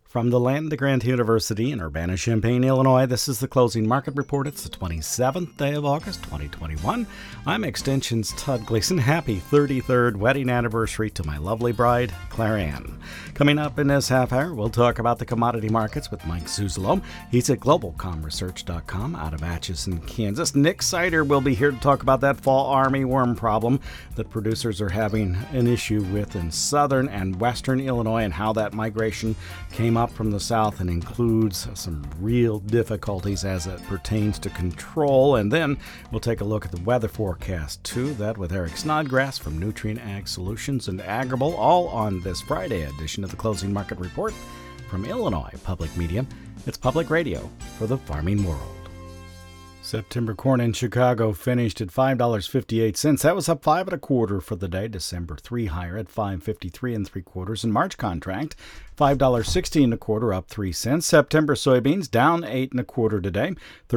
From the Land Grant University in Urbana-Champaign, Illinois, this is the Closing Market Report. It's the 27th day of August, 2021. I'm Extension's Todd Gleason. Happy 33rd wedding anniversary to my lovely bride, Claire Ann. Coming up in this half hour, we'll talk about the commodity markets with Mike Zuzolo. He's at globalcomresearch.com out of Atchison, Kansas. Nick Sider will be here to talk about that fall armyworm problem that producers are having an issue with in southern and western Illinois and how that migration came up from the south and includes some real difficulties as it pertains to control. And then we'll take a look at the weather forecast too, that with Eric Snodgrass from Nutrien Ag Solutions and Agribel, all on this Friday edition of the Closing Market Report from Illinois Public Media. It's public radio for the farming world. September corn in Chicago finished at $5.58. That was up 5 1/4 for the day. December 3 higher at $5.53 3/4. And March contract $5.60 1/4, up 3 cents. September soybeans down 8 1/4 today,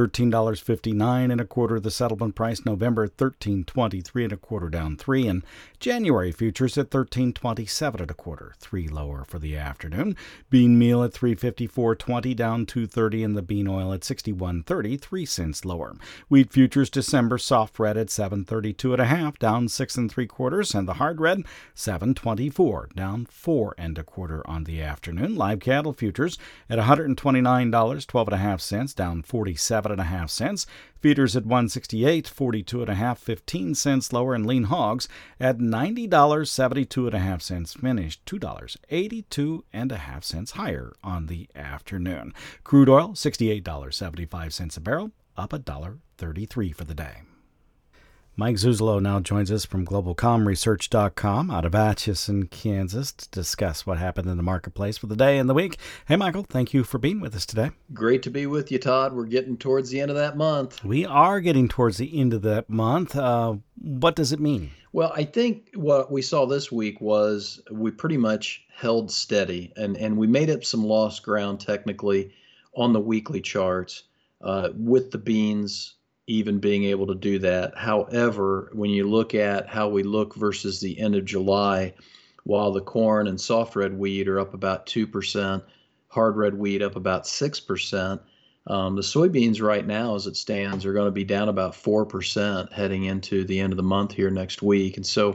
$13.59 1/4 the settlement price. November $13.23 1/4, down 3, and January futures at $13.27 1/4, 3 lower for the afternoon. Bean meal at $3.5420, down 2.30, and the bean oil at $61.30, 3 cents lower. Wheat futures December soft red at $7.32 1/2, down 6 3/4, and the hard red $7.24, down 4 1/4 on the afternoon. Live cattle futures at $129, 12 1/2 cents, down 47 1/2 cents. Feeders at $168, 42 1/2, 15 cents lower, and lean hogs at $90, 72 1/2 cents, finished $2, 82 1/2 cents higher on the afternoon. Crude oil $68.75 a barrel, up $1.33 for the day. Mike Zuzolo now joins us from globalcomresearch.com out of Atchison, Kansas, to discuss what happened in the marketplace for the day and the week. Hey, Michael, thank you for being with us today. Great to be with you, Todd. We're getting towards the end of that month. We are getting towards the end of that month. What does it mean? Well, I think what we saw this week was we pretty much held steady, and we made up some lost ground technically on the weekly charts with the beans even being able to do that. However, when you look at how we look versus the end of July, while the corn and soft red wheat are up about 2%, hard red wheat up about 6%, the soybeans right now, as it stands, are going to be down about 4% heading into the end of the month here next week. And so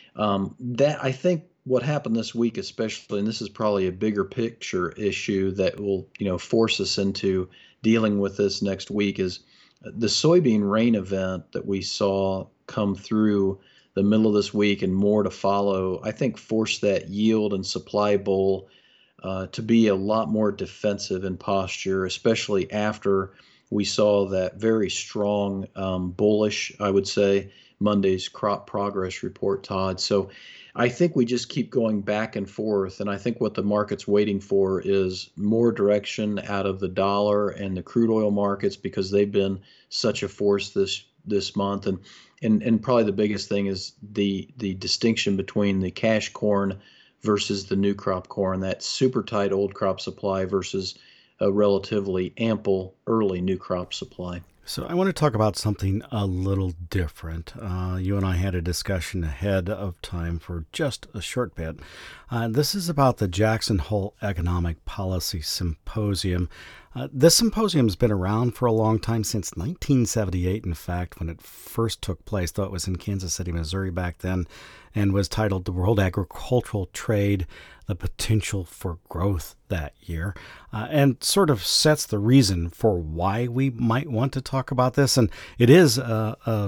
that, I think, what happened this week especially, and this is probably a bigger picture issue that will, force us into dealing with this next week, is the soybean rain event that we saw come through the middle of this week and more to follow, I think forced that yield and supply bowl to be a lot more defensive in posture, especially after we saw that very strong bullish, I would say, Monday's crop progress report, Todd. So I think we just keep going back and forth, and I think what the market's waiting for is more direction out of the dollar and the crude oil markets, because they've been such a force this month, and probably the biggest thing is the distinction between the cash corn versus the new crop corn, that super tight old crop supply versus a relatively ample early new crop supply. So I want to talk about something a little different. You and I had a discussion ahead of time for just a short bit. This is about the Jackson Hole Economic Policy Symposium. This symposium has been around for a long time, since 1978, in fact, when it first took place, though it was in Kansas City, Missouri back then, and was titled The World Agricultural Trade, the Potential for Growth that year, and sort of sets the reason for why we might want to talk about this. And it is a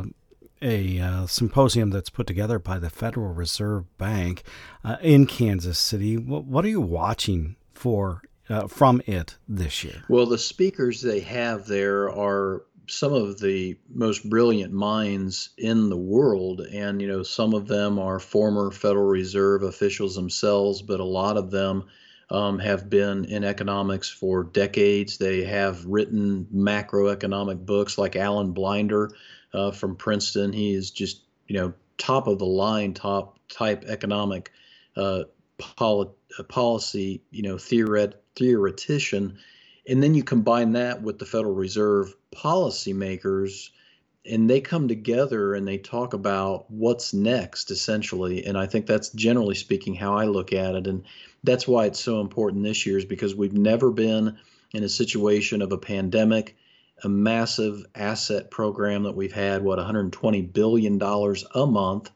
symposium that's put together by the Federal Reserve Bank in Kansas City. What are you watching for from it this year? Well, the speakers they have there are some of the most brilliant minds in the world, and some of them are former Federal Reserve officials themselves, but a lot of them have been in economics for decades. They have written macroeconomic books, like Alan Blinder from Princeton. He is just top of the line, top type economic policy theoretician. And then you combine that with the Federal Reserve policymakers, and they come together and they talk about what's next, essentially. And I think that's generally speaking how I look at it. And that's why it's so important this year, is because we've never been in a situation of a pandemic, a massive asset program that we've had, $120 billion a month,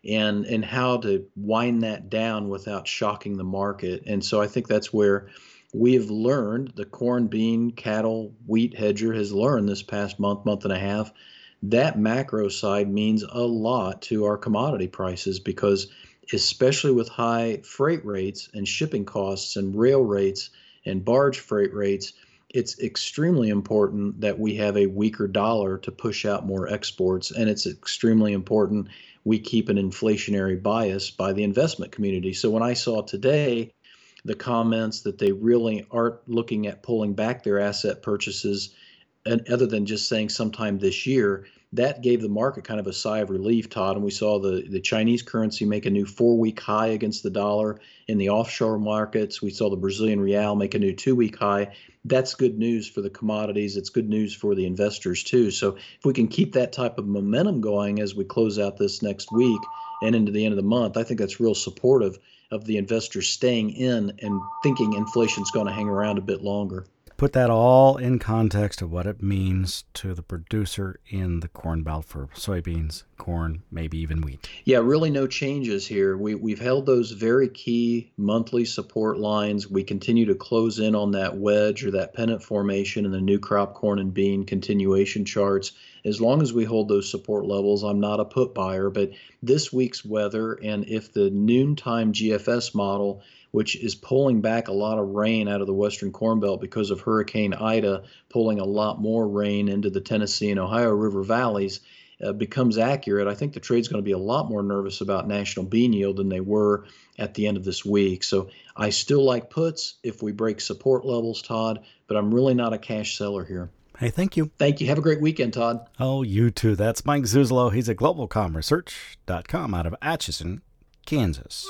and how to wind that down without shocking the market. And so I think that's where we have learned, the corn, bean, cattle, wheat hedger has learned this past month and a half, that macro side means a lot to our commodity prices, because especially with high freight rates and shipping costs and rail rates and barge freight rates, it's extremely important that we have a weaker dollar to push out more exports. And it's extremely important we keep an inflationary bias by the investment community. So when I saw today the comments that they really aren't looking at pulling back their asset purchases, and other than just saying sometime this year, that gave the market kind of a sigh of relief, Todd. And we saw the Chinese currency make a new 4-week high against the dollar in the offshore markets. We saw the Brazilian real make a new 2-week high. That's good news for the commodities. It's good news for the investors too. So if we can keep that type of momentum going as we close out this next week and into the end of the month, I think that's real supportive of the investors staying in and thinking inflation's going to hang around a bit longer. Put that all in context of what it means to the producer in the Corn Belt for soybeans, corn, maybe even wheat. Yeah, really no changes here. We've held those very key monthly support lines. We continue to close in on that wedge or that pennant formation in the new crop corn and bean continuation charts. As long as we hold those support levels, I'm not a put buyer. But this week's weather, and if the noontime GFS model, which is pulling back a lot of rain out of the Western Corn Belt because of Hurricane Ida, pulling a lot more rain into the Tennessee and Ohio River valleys, becomes accurate, I think the trade's going to be a lot more nervous about national bean yield than they were at the end of this week. So I still like puts if we break support levels, Todd, but I'm really not a cash seller here. Hey, thank you. Thank you. Have a great weekend, Todd. Oh, you too. That's Mike Zuzolo. He's at globalcomresearch.com out of Atchison, Kansas.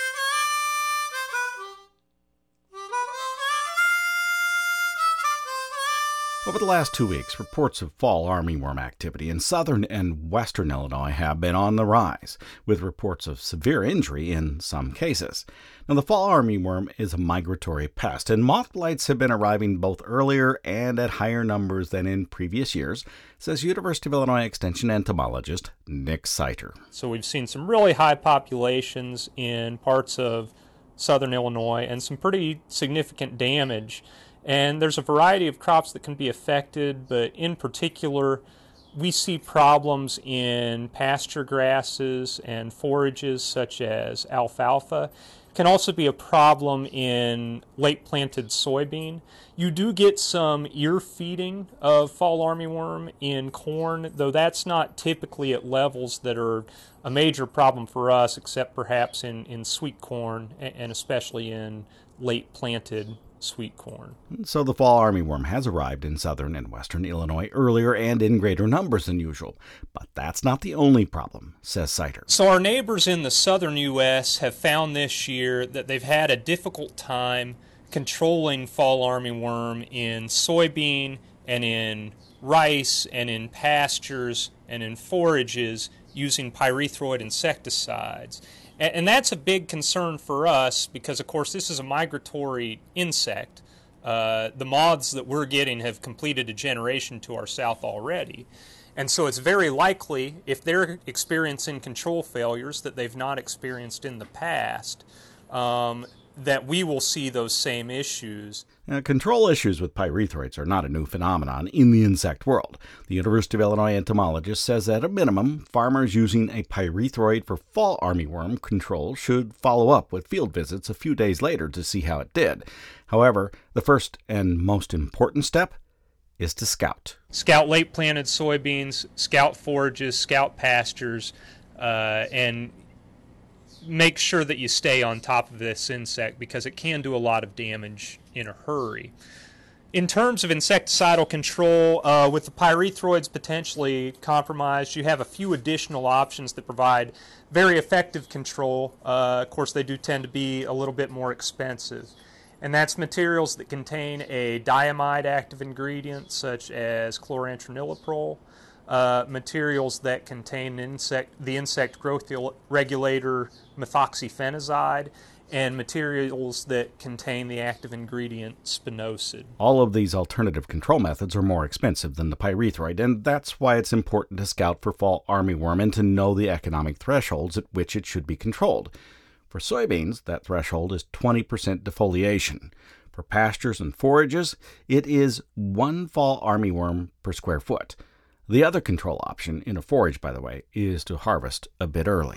Over the last 2 weeks, reports of fall armyworm activity in southern and western Illinois have been on the rise, with reports of severe injury in some cases. Now, the fall armyworm is a migratory pest, and moth blights have been arriving both earlier and at higher numbers than in previous years, says University of Illinois Extension entomologist Nick Seiter. So we've seen some really high populations in parts of southern Illinois and some pretty significant damage. And there's a variety of crops that can be affected, but in particular, we see problems in pasture grasses and forages such as alfalfa. It can also be a problem in late planted soybean. You do get some ear feeding of fall armyworm in corn, though that's not typically at levels that are a major problem for us, except perhaps in sweet corn and especially in late planted sweet corn. So the fall armyworm has arrived in southern and western Illinois earlier and in greater numbers than usual. But that's not the only problem, says Seiter. So our neighbors in the southern U.S. have found this year that they've had a difficult time controlling fall armyworm in soybean and in rice and in pastures and in forages using pyrethroid insecticides. And that's a big concern for us because, of course, this is a migratory insect. The moths that we're getting have completed a generation to our south already. And so it's very likely, if they're experiencing control failures that they've not experienced in the past, that we will see those same issues. Now, control issues with pyrethroids are not a new phenomenon in the insect world. The University of Illinois entomologist says at a minimum, farmers using a pyrethroid for fall armyworm control should follow up with field visits a few days later to see how it did. However, the first and most important step is to scout. Scout late planted soybeans, scout forages, scout pastures, and make sure that you stay on top of this insect because it can do a lot of damage in a hurry. In terms of insecticidal control, with the pyrethroids potentially compromised, you have a few additional options that provide very effective control. Of course, they do tend to be a little bit more expensive. And that's materials that contain a diamide active ingredient such as chlorantraniliprole. materials that contain the insect growth regulator methoxyfenazide, and materials that contain the active ingredient spinosad. All of these alternative control methods are more expensive than the pyrethroid, and that's why it's important to scout for fall armyworm and to know the economic thresholds at which it should be controlled. For soybeans, that threshold is 20% defoliation. For pastures and forages, it is 1 fall armyworm per square foot. The other control option in a forage, by the way, is to harvest a bit early.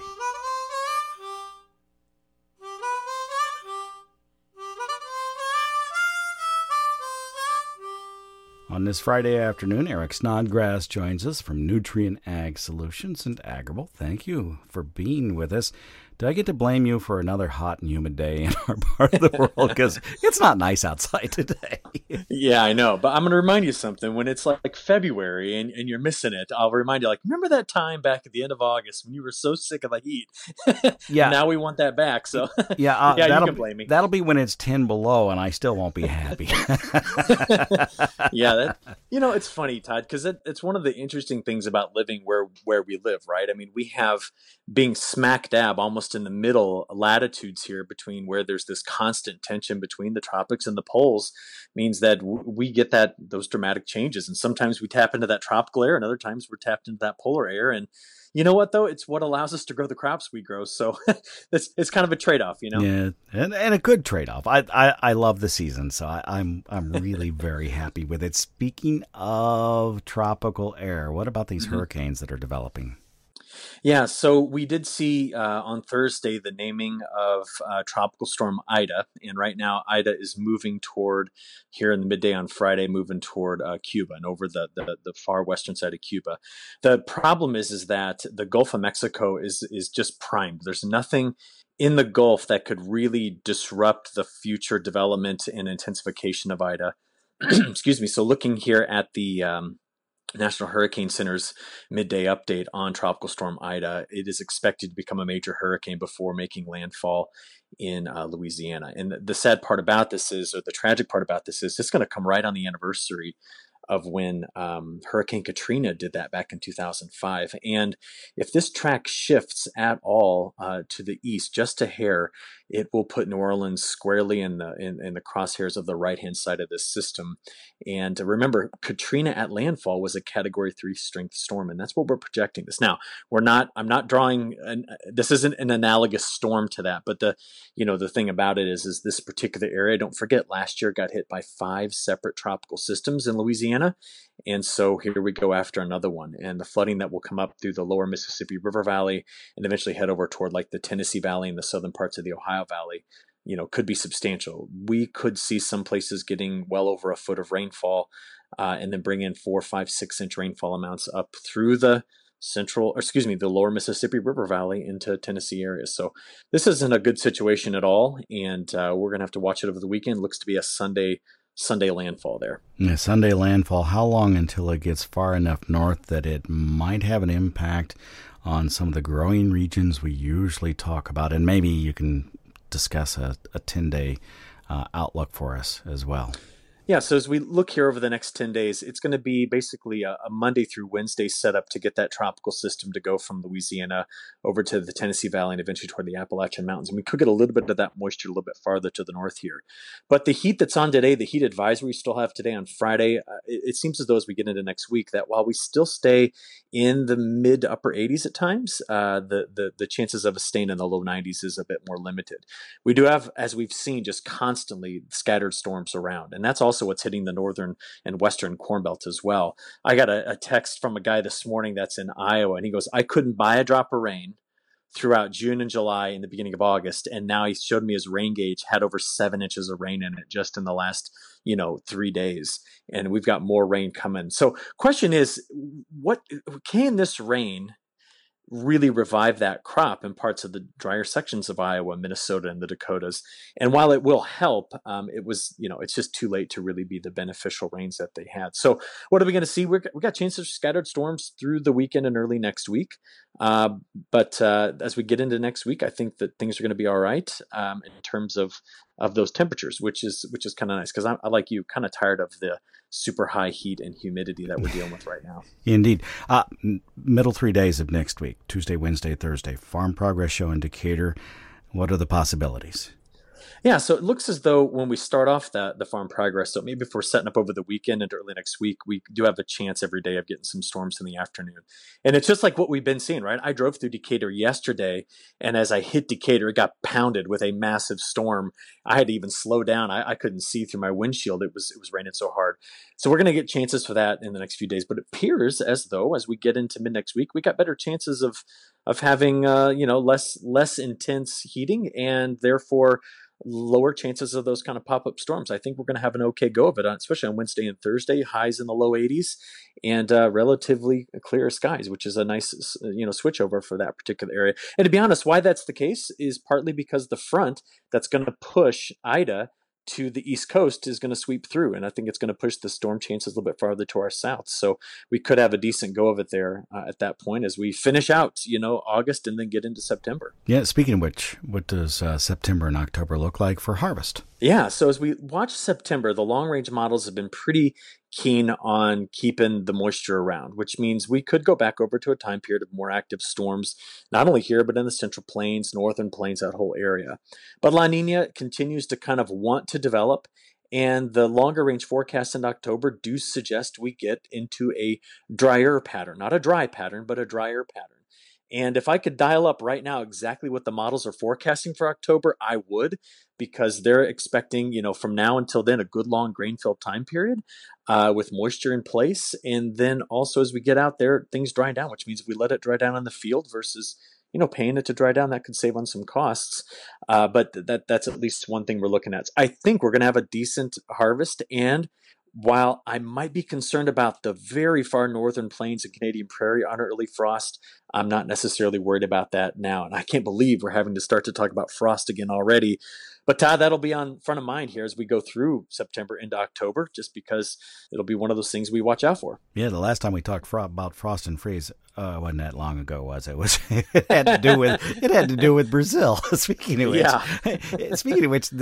On this Friday afternoon, Eric Snodgrass joins us from Nutrien Ag Solutions and Agrible. Thank you for being with us. Do I get to blame you for another hot and humid day in our part of the world? Because it's not nice outside today. Yeah, I know. But I'm going to remind you something. When it's like February and you're missing it, I'll remind you, like, remember that time back at the end of August when you were so sick of the heat? Yeah. Now we want that back. So yeah, you can blame me. That'll be when it's 10 below and I still won't be happy. Yeah, it's funny, Todd, because it's one of the interesting things about living where we live, right? I mean, we have being smack dab almost in the middle latitudes here between where there's this constant tension between the tropics and the poles means that we get those dramatic changes. And sometimes we tap into that tropical air and other times we're tapped into that polar air. And you know what, though? It's what allows us to grow the crops we grow. So it's kind of a trade-off, Yeah, and a good trade-off. I love the season, so I'm really very happy with it. Speaking of tropical air, what about these hurricanes that are developing? Yeah, so we did see on Thursday the naming of Tropical Storm Ida, and right now Ida is moving toward, here in the midday on Friday, moving toward Cuba and over the far western side of Cuba. The problem is that the Gulf of Mexico is just primed. There's nothing in the Gulf that could really disrupt the future development and intensification of Ida. Excuse me. So looking here at the National Hurricane Center's midday update on Tropical Storm Ida, it is expected to become a major hurricane before making landfall in Louisiana. And the sad part about this is, or the tragic part about this is, it's going to come right on the anniversary of when Hurricane Katrina did that back in 2005. And if this track shifts at all to the east, just a hair, it will put New Orleans squarely in the crosshairs of the right-hand side of this system. And remember, Katrina at landfall was a Category 3 strength storm, and that's what we're projecting this. Now, I'm not drawing, this isn't an analogous storm to that, but the thing about it is this particular area, don't forget, last year got hit by 5 separate tropical systems in Louisiana. And so here we go after another one. And the flooding that will come up through the lower Mississippi River Valley and eventually head over toward like the Tennessee Valley and the southern parts of the Ohio Valley, could be substantial. We could see some places getting well over a foot of rainfall and then bring in 4, 5, 6 inch rainfall amounts up through the the lower Mississippi River Valley into Tennessee areas. So this isn't a good situation at all. And we're going to have to watch it over the weekend. Looks to be a Sunday landfall there. Yeah, Sunday landfall. How long until it gets far enough north that it might have an impact on some of the growing regions we usually talk about? And maybe you can discuss a 10-day outlook for us as well. Yeah, so as we look here over the next 10 days, it's going to be basically a Monday through Wednesday setup to get that tropical system to go from Louisiana over to the Tennessee Valley and eventually toward the Appalachian Mountains. And we could get a little bit of that moisture a little bit farther to the north here. But the heat that's on today, the heat advisory we still have today on Friday, it seems as though as we get into next week that while we still stay in the mid to upper 80s at times, the chances of us staying in the low 90s is a bit more limited. We do have, as we've seen, just constantly scattered storms around. And that's also what's hitting the northern and western Corn Belt as well. I got a text from a guy this morning that's in Iowa, and he goes, I couldn't buy a drop of rain throughout June and July and the beginning of August. And now he showed me his rain gauge had over 7 inches of rain in it just in the last, 3 days. And we've got more rain coming. So question is, what can this rain really revive that crop in parts of the drier sections of Iowa, Minnesota, and the Dakotas? And while it will help, it's just too late to really be the beneficial rains that they had. So what are we going to see? We got chances of scattered storms through the weekend and early next week. But as we get into next week, I think that things are going to be all right in terms of of those temperatures, which is kind of nice because I like you, kind of tired of the super high heat and humidity that we're dealing with right now. Indeed. Middle 3 days of next week, Tuesday, Wednesday, Thursday, Farm Progress Show in Decatur. What are the possibilities? Yeah, so it looks as though when we start off the Farm Progress, so maybe if we're setting up over the weekend and early next week, we do have a chance every day of getting some storms in the afternoon. And it's just like what we've been seeing, right? I drove through Decatur yesterday, and as I hit Decatur, it got pounded with a massive storm. I had to even slow down. I couldn't see through my windshield. It was raining so hard. So we're going to get chances for that in the next few days. But it appears as though as we get into mid next week, we got better chances of having less intense heating and therefore lower chances of those kind of pop-up storms. I think we're going to have an okay go of it, especially on Wednesday and Thursday, highs in the low 80s and relatively clear skies, which is a nice switch over for that particular area. And to be honest, why that's the case is partly because the front that's going to push Ida to the East Coast is going to sweep through. And I think it's going to push the storm chances a little bit farther to our south. So we could have a decent go of it there at that point as we finish out, August and then get into September. Yeah, speaking of which, what does September and October look like for harvest? Yeah, so as we watch September, the long-range models have been pretty keen on keeping the moisture around, which means we could go back over to a time period of more active storms, not only here, but in the Central Plains, Northern Plains, that whole area. But La Nina continues to kind of want to develop, and the longer range forecasts in October do suggest we get into a drier pattern, not a dry pattern, but a drier pattern. And if I could dial up right now exactly what the models are forecasting for October, I would, because they're expecting, from now until then, a good long grain-filled time period with moisture in place. And then also as we get out there, things dry down, which means if we let it dry down in the field versus, paying it to dry down, that could save on some costs. But that's at least one thing we're looking at. I think we're going to have a decent harvest. And while I might be concerned about the very far northern plains and Canadian prairie on early frost, I'm not necessarily worried about that now. And I can't believe we're having to start to talk about frost again already. But Todd, that'll be on front of mind here as we go through September into October, just because it'll be one of those things we watch out for. Yeah, the last time we talked about frost and freeze wasn't that long ago, was it? It had to do with Brazil. Speaking of which,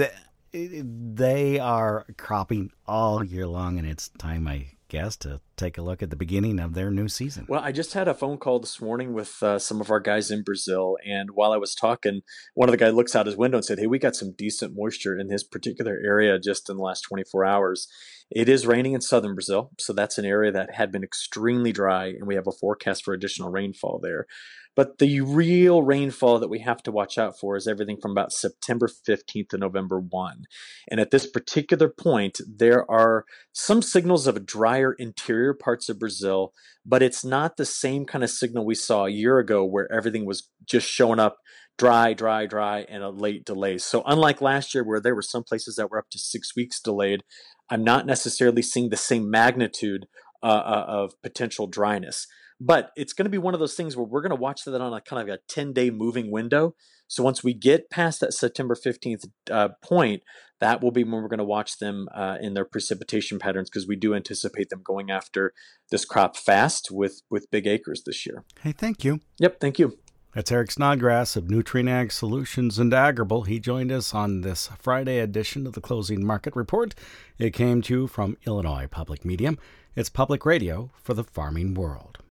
they are cropping all year long, and it's time, I guess, to take a look at the beginning of their new season. Well, I just had a phone call this morning with some of our guys in Brazil, and while I was talking, one of the guys looks out his window and said, "Hey, we got some decent moisture in this particular area just in the last 24 hours." It is raining in southern Brazil, so that's an area that had been extremely dry, and we have a forecast for additional rainfall there. But the real rainfall that we have to watch out for is everything from about September 15th to November 1. And at this particular point, there are some signals of a drier interior parts of Brazil, but it's not the same kind of signal we saw a year ago where everything was just showing up dry, and a late delay. So unlike last year where there were some places that were up to 6 weeks delayed, I'm not necessarily seeing the same magnitude of potential dryness. But it's going to be one of those things where we're going to watch that on a kind of a 10-day moving window. So once we get past that September 15th point, that will be when we're going to watch them in their precipitation patterns, because we do anticipate them going after this crop fast with big acres this year. Hey, thank you. Yep, thank you. That's Eric Snodgrass of Nutrien Ag Solutions in Daggerville. He joined us on this Friday edition of the Closing Market Report. It came to you from Illinois Public Media. It's public radio for the farming world.